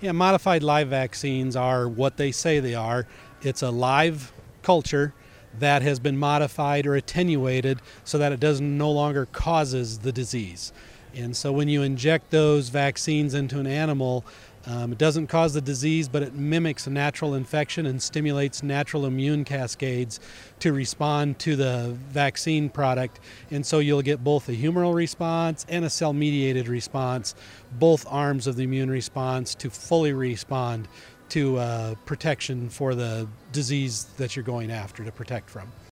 Yeah, modified live vaccines are what they say they are. It's a live culture that has been modified or attenuated so that it no longer causes the disease. And so when you inject those vaccines into an animal, it doesn't cause the disease, but it mimics a natural infection and stimulates natural immune cascades to respond to the vaccine product. And so you'll get both a humoral response and a cell-mediated response, both arms of the immune response to fully respond to protection for the disease that you're going after to protect from.